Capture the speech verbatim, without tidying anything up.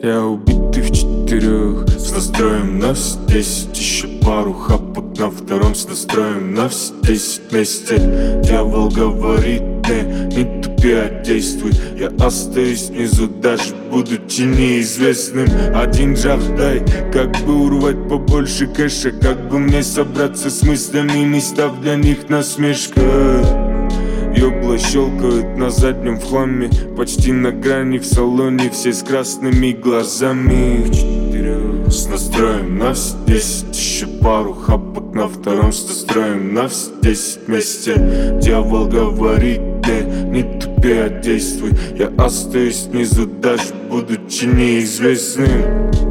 Я убитый в четырех, с настроем на все десять. Еще пару хапок на втором, с настроем на все десять вместе. Дьявол говорит мне: не тупи, а действуй. Я остаюсь внизу, даже будучи неизвестным. Один жах дай, как бы урвать побольше кэша, как бы мне собраться с мыслями, не став для них насмешкой. Ёбла щелкают на заднем в хламе, почти на грани, в салоне все с красными глазами. С настроем на все десять, еще пару хапок на втором, с настроем на все десять вместе. Дьявол говорит мне: не тупи, а действуй. Я остаюсь внизу, даже будучи неизвестным.